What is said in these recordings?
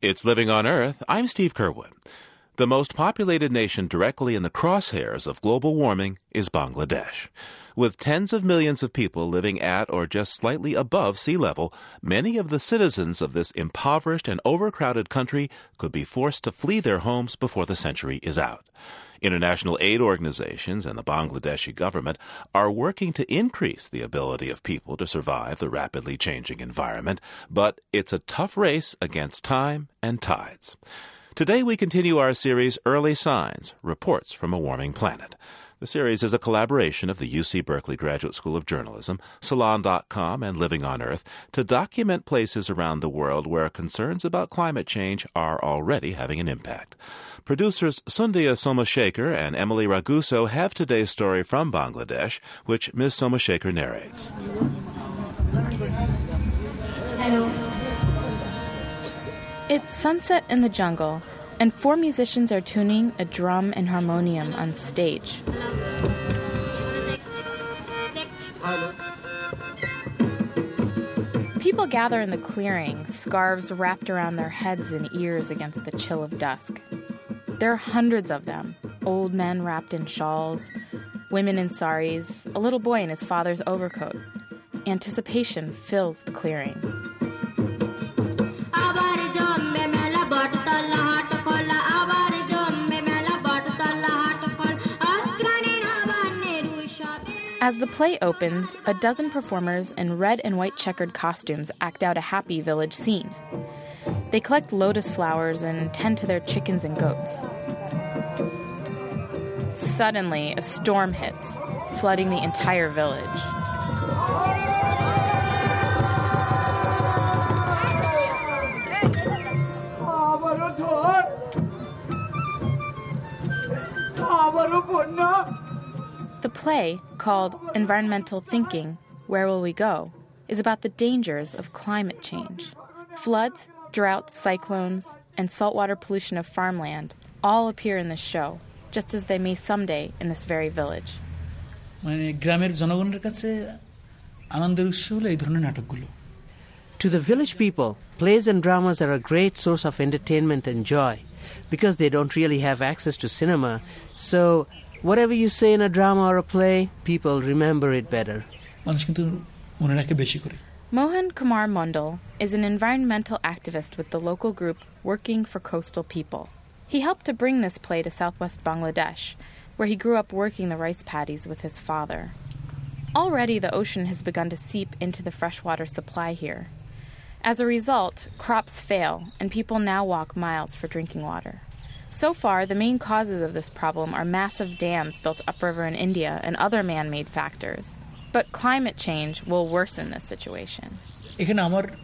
It's Living on Earth. I'm Steve Curwood. The most populated nation directly in the crosshairs of global warming is Bangladesh. With tens of millions of people living at or just slightly above sea level, many of the citizens of this impoverished and overcrowded country could be forced to flee their homes before the century is out. International aid organizations and the Bangladeshi government are working to increase the ability of people to survive the rapidly changing environment, but it's a tough race against time and tides. Today we continue our series Early Signs, Reports from a Warming Planet. The series is a collaboration of the UC Berkeley Graduate School of Journalism, Salon.com, and Living on Earth to document places around the world where concerns about climate change are already having an impact. Producers Sundhya Somashekhar and Emily Raguso have today's story from Bangladesh, which Ms. Somashekhar narrates. Hello. It's sunset in the jungle, and 4 musicians are tuning a drum and harmonium on stage. People gather in the clearing, scarves wrapped around their heads and ears against the chill of dusk. There are hundreds of them, old men wrapped in shawls, women in saris, a little boy in his father's overcoat. Anticipation fills the clearing. As the play opens, a dozen performers in red and white checkered costumes act out a happy village scene. They collect lotus flowers and tend to their chickens and goats. Suddenly, a storm hits, flooding the entire village. The play, called Environmental Thinking, Where Will We Go?, is about the dangers of climate change. Floods, droughts, cyclones, and saltwater pollution of farmland all appear in this show, just as they may someday in this very village. To the village people, plays and dramas are a great source of entertainment and joy, because they don't really have access to cinema, so whatever you say in a drama or a play, people remember it better. Mohan Kumar Mondal is an environmental activist with the local group Working for Coastal People. He helped to bring this play to southwest Bangladesh, where he grew up working the rice paddies with his father. Already the ocean has begun to seep into the freshwater supply here. As a result, crops fail, and people now walk miles for drinking water. So far, the main causes of this problem are massive dams built upriver in India and other man-made factors. But climate change will worsen this situation. In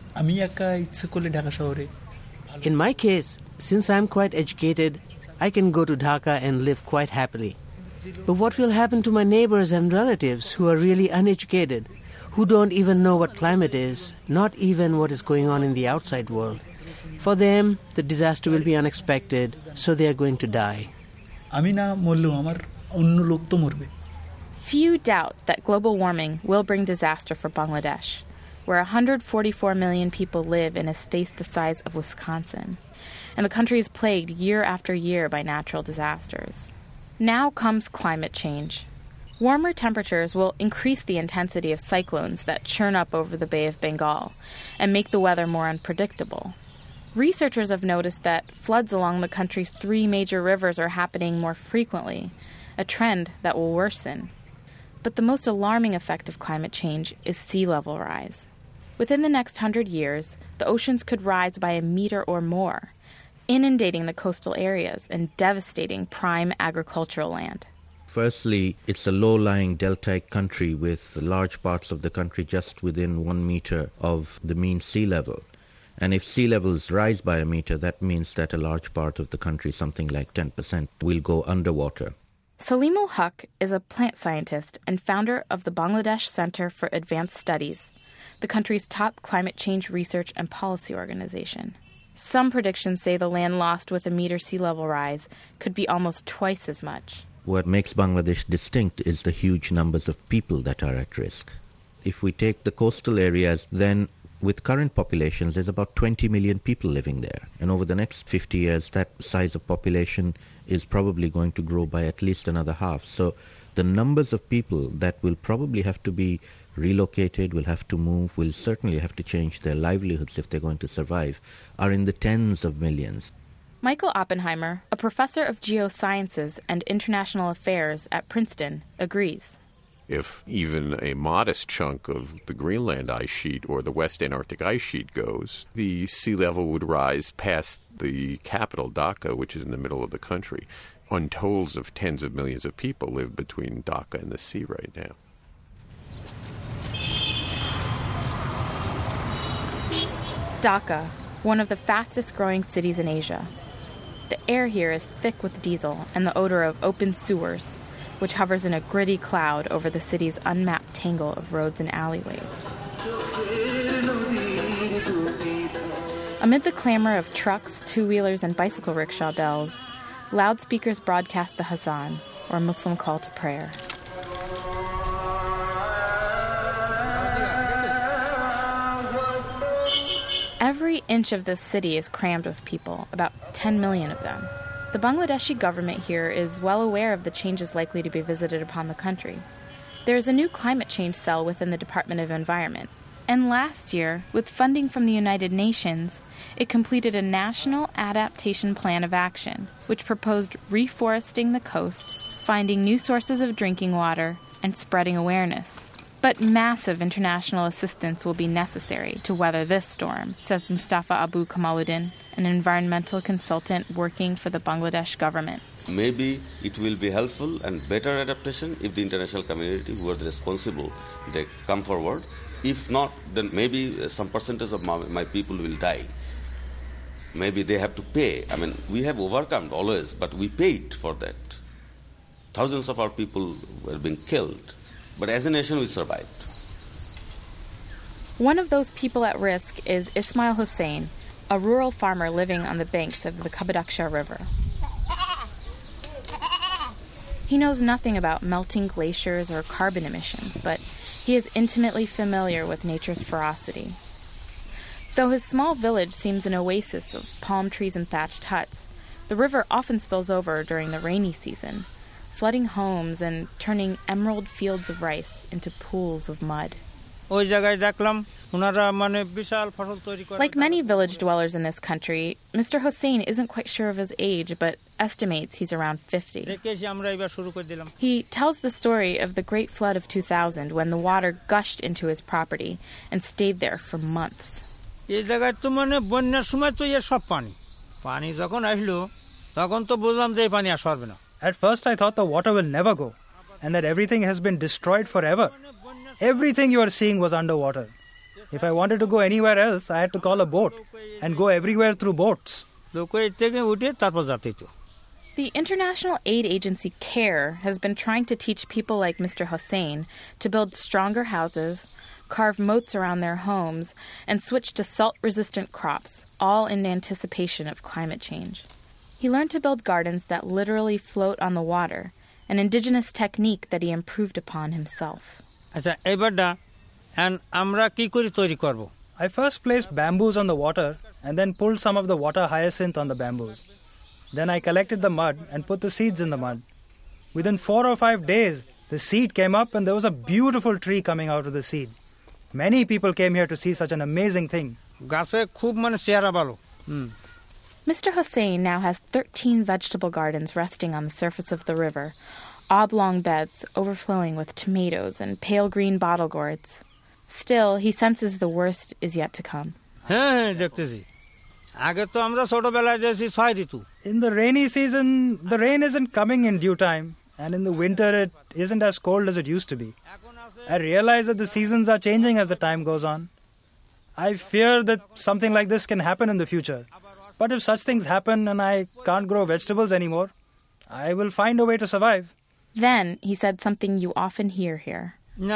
my case, since I'm quite educated, I can go to Dhaka and live quite happily. But what will happen to my neighbors and relatives who are really uneducated, who don't even know what climate is, not even what is going on in the outside world? For them, the disaster will be unexpected, so they are going to die. Few doubt that global warming will bring disaster for Bangladesh, where 144 million people live in a space the size of Wisconsin, and the country is plagued year after year by natural disasters. Now comes climate change. Warmer temperatures will increase the intensity of cyclones that churn up over the Bay of Bengal and make the weather more unpredictable. Researchers have noticed that floods along the country's 3 major rivers are happening more frequently, a trend that will worsen. But the most alarming effect of climate change is sea level rise. Within the next 100 years, the oceans could rise by a meter or more, inundating the coastal areas and devastating prime agricultural land. Firstly, it's a low-lying deltaic country with large parts of the country just within 1 meter of the mean sea level. And if sea levels rise by a meter, that means that a large part of the country, something like 10%, will go underwater. Salimul Huq is a plant scientist and founder of the Bangladesh Center for Advanced Studies, the country's top climate change research and policy organization. Some predictions say the land lost with a meter sea level rise could be almost twice as much. What makes Bangladesh distinct is the huge numbers of people that are at risk. If we take the coastal areas, then with current populations, there's about 20 million people living there. And over the next 50 years, that size of population is probably going to grow by at least another half. So the numbers of people that will probably have to be relocated, will have to move, will certainly have to change their livelihoods if they're going to survive, are in the tens of millions. Michael Oppenheimer, a professor of geosciences and international affairs at Princeton, agrees. If even a modest chunk of the Greenland ice sheet or the West Antarctic ice sheet goes, the sea level would rise past the capital, Dhaka, which is in the middle of the country. Untolds of tens of millions of people live between Dhaka and the sea right now. Dhaka, one of the fastest growing cities in Asia. The air here is thick with diesel and the odor of open sewers, which hovers in a gritty cloud over the city's unmapped tangle of roads and alleyways. Amid the clamor of trucks, two-wheelers, and bicycle rickshaw bells, loudspeakers broadcast the Hazan, or Muslim call to prayer. Every inch of this city is crammed with people, about 10 million of them. The Bangladeshi government here is well aware of the changes likely to be visited upon the country. There is a new climate change cell within the Department of Environment, and last year, with funding from the United Nations, it completed a national adaptation plan of action, which proposed reforesting the coast, finding new sources of drinking water, and spreading awareness. But massive international assistance will be necessary to weather this storm, says Mustafa Abu Kamaluddin, an environmental consultant working for the Bangladesh government. Maybe it will be helpful and better adaptation if the international community who are responsible, they come forward. If not, then maybe some percentage of my people will die. Maybe they have to pay. I mean, we have overcome always, but we paid for that. Thousands of our people were being killed. But as a nation, we survived. One of those people at risk is Ismail Hussain, a rural farmer living on the banks of the Kabadaksha River. He knows nothing about melting glaciers or carbon emissions, but he is intimately familiar with nature's ferocity. Though his small village seems an oasis of palm trees and thatched huts, the river often spills over during the rainy season, flooding homes and turning emerald fields of rice into pools of mud. Like many village dwellers in this country, Mr. Hossein isn't quite sure of his age, but estimates he's around 50. He tells the story of the Great Flood of 2000 when the water gushed into his property and stayed there for months. At first I thought the water will never go and that everything has been destroyed forever. Everything you are seeing was underwater. If I wanted to go anywhere else, I had to call a boat and go everywhere through boats. The international aid agency CARE has been trying to teach people like Mr. Hossein to build stronger houses, carve moats around their homes, and switch to salt-resistant crops, all in anticipation of climate change. He learned to build gardens that literally float on the water, an indigenous technique that he improved upon himself. I first placed bamboos on the water and then pulled some of the water hyacinth on the bamboos. Then I collected the mud and put the seeds in the mud. Within 4 or 5 days, the seed came up and there was a beautiful tree coming out of the seed. Many people came here to see such an amazing thing. Mr. Hossein now has 13 vegetable gardens resting on the surface of the river, oblong beds overflowing with tomatoes and pale green bottle gourds. Still, he senses the worst is yet to come. In the rainy season, the rain isn't coming in due time, and in the winter it isn't as cold as it used to be. I realize that the seasons are changing as the time goes on. I fear that something like this can happen in the future. But if such things happen and I can't grow vegetables anymore, I will find a way to survive. Then he said something you often hear here.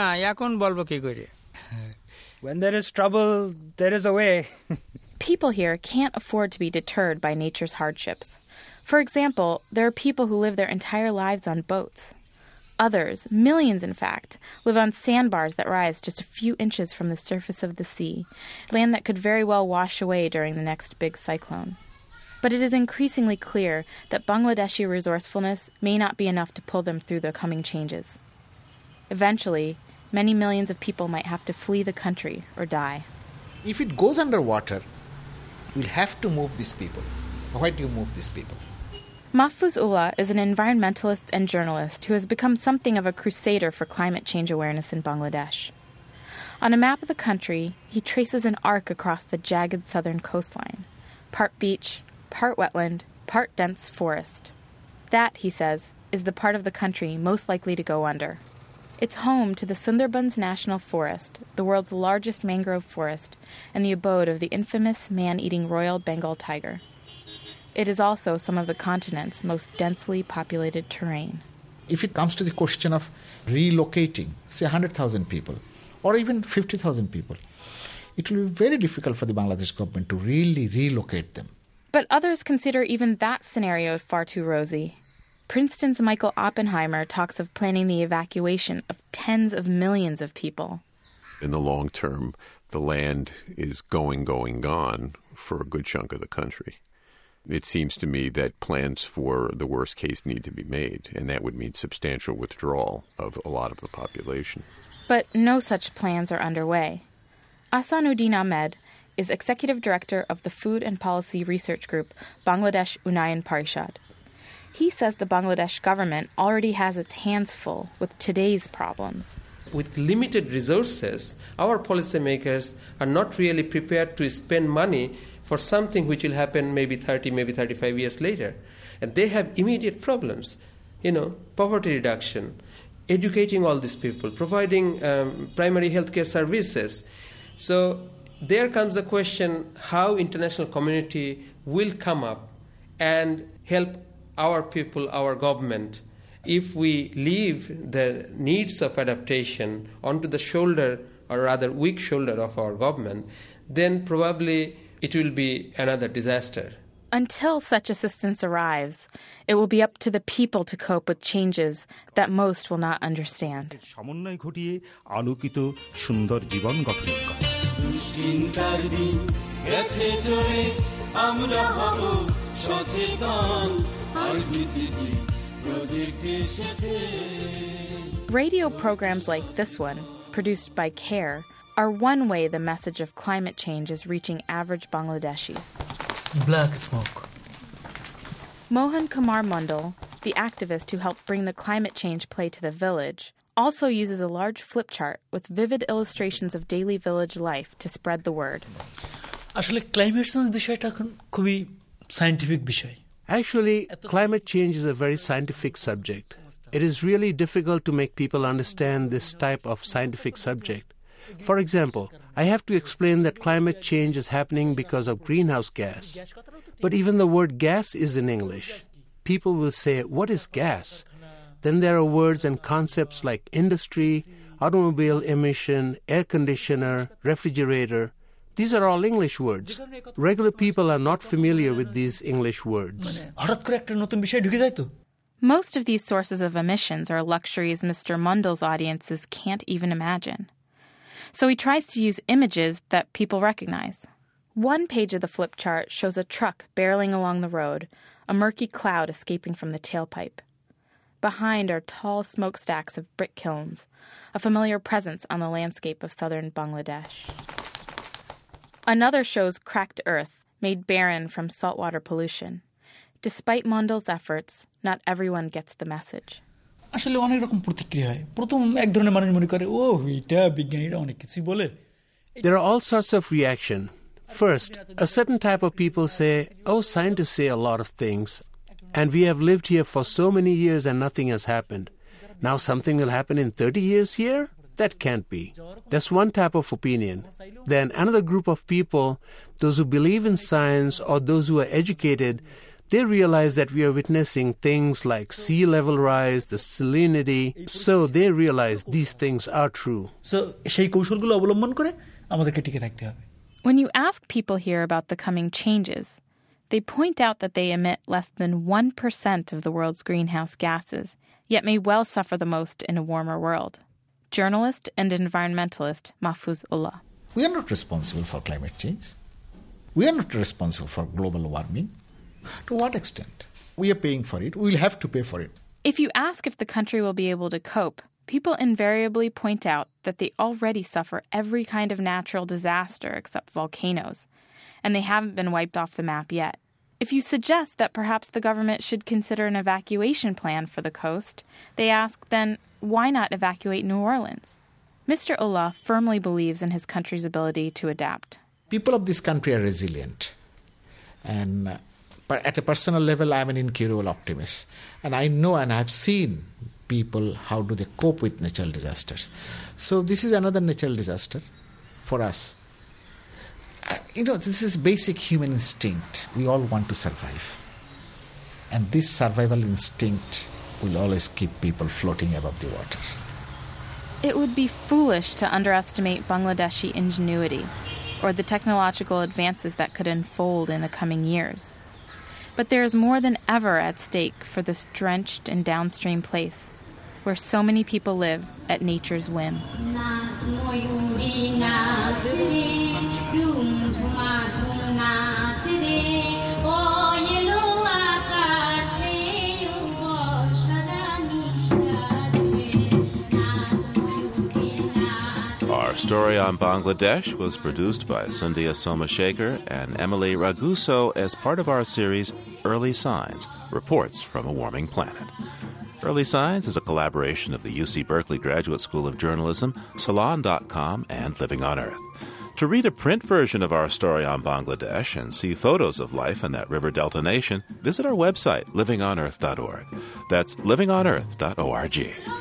When there is trouble, there is a way. People here can't afford to be deterred by nature's hardships. For example, there are people who live their entire lives on boats. Others, millions in fact, live on sandbars that rise just a few inches from the surface of the sea, land that could very well wash away during the next big cyclone. But it is increasingly clear that Bangladeshi resourcefulness may not be enough to pull them through the coming changes. Eventually, many millions of people might have to flee the country or die. If it goes underwater, we'll have to move these people. Why do you move these people? Mahfouz Ullah is an environmentalist and journalist who has become something of a crusader for climate change awareness in Bangladesh. On a map of the country, he traces an arc across the jagged southern coastline, part beach, part wetland, part dense forest. That, he says, is the part of the country most likely to go under. It's home to the Sundarbans National Forest, the world's largest mangrove forest, and the abode of the infamous man-eating Royal Bengal tiger. It is also some of the continent's most densely populated terrain. If it comes to the question of relocating, say 100,000 people, or even 50,000 people, it will be very difficult for the Bangladesh government to really relocate them. But others consider even that scenario far too rosy. Princeton's Michael Oppenheimer talks of planning the evacuation of tens of millions of people. In the long term, the land is gone for a good chunk of the country. It seems to me that plans for the worst case need to be made, and that would mean substantial withdrawal of a lot of the population. But no such plans are underway. Ahsanuddin Ahmed is executive director of the Food and Policy Research Group Bangladesh Unayan Parishad. He says the Bangladesh government already has its hands full with today's problems. With limited resources, our policymakers are not really prepared to spend money for something which will happen maybe 30, maybe 35 years later. And they have immediate problems, poverty reduction, educating all these people, providing primary healthcare services. So there comes the question how international community will come up and help our people, our government. If we leave the needs of adaptation onto the shoulder, or rather weak shoulder of our government, then probably it will be another disaster. Until such assistance arrives, it will be up to the people to cope with changes that most will not understand. Radio programs like this one, produced by CARE, are one way the message of climate change is reaching average Bangladeshis. Black smoke. Mohan Kumar Mundal, the activist who helped bring the climate change play to the village, also uses a large flip chart with vivid illustrations of daily village life to spread the word. Actually, climate change is a very scientific subject. It is really difficult to make people understand this type of scientific subject. For example, I have to explain that climate change is happening because of greenhouse gas. But even the word gas is in English. People will say, what is gas? Then there are words and concepts like industry, automobile emission, air conditioner, refrigerator. These are all English words. Regular people are not familiar with these English words. Most of these sources of emissions are luxuries Mr. Mundal's audiences can't even imagine. So he tries to use images that people recognize. One page of the flip chart shows a truck barreling along the road, a murky cloud escaping from the tailpipe. Behind are tall smokestacks of brick kilns, a familiar presence on the landscape of southern Bangladesh. Another shows cracked earth, made barren from saltwater pollution. Despite Mundal's efforts, not everyone gets the message. আসলে অনেক রকম প্রতিক্রিয়া হয় প্রথম এক ধরনের মানুষ মনে করে ও এটা বিজ্ঞানীরা অনেক কিছু বলে There are all sorts of reaction. First, a certain type of people say, oh, scientists say a lot of things, and we have lived here for so many years and nothing has happened. Now something will happen in 30 years here? That can't be. That's one type of opinion. Then another group of people, those who believe in science or those who are educated, they realize that we are witnessing things like sea level rise, the salinity, so they realize these things are true. So সেই কৌশলগুলো অবলম্বন করে আমাদেরকে টিকে থাকতে হবে. When you ask people here about the coming changes, they point out that they emit less than 1% of the world's greenhouse gases, yet may well suffer the most in a warmer world. Journalist and environmentalist Mahfuz Ullah. We are not responsible for climate change. We are not responsible for global warming. To what extent? We are paying for it. We will have to pay for it. If you ask if the country will be able to cope, people invariably point out that they already suffer every kind of natural disaster except volcanoes, and they haven't been wiped off the map yet. If you suggest that perhaps the government should consider an evacuation plan for the coast, they ask, then why not evacuate New Orleans? Mr. Ullah firmly believes in his country's ability to adapt. People of this country are resilient. And but at a personal level, I'm an incurable optimist. And I know and I've seen people, how do they cope with natural disasters. So this is another natural disaster for us. This is basic human instinct. We all want to survive. And this survival instinct will always keep people floating above the water. It would be foolish to underestimate Bangladeshi ingenuity or the technological advances that could unfold in the coming years. But there is more than ever at stake for this drenched and downstream place where so many people live at nature's whim. Our story on Bangladesh was produced by Sundhya Somashekhar and Emily Raguso as part of our series Early Signs, Reports from a Warming Planet. Early Signs is a collaboration of the UC Berkeley Graduate School of Journalism, Salon.com, and Living on Earth. To read a print version of our story on Bangladesh and see photos of life in that river delta nation, visit our website, livingonearth.org. That's livingonearth.org.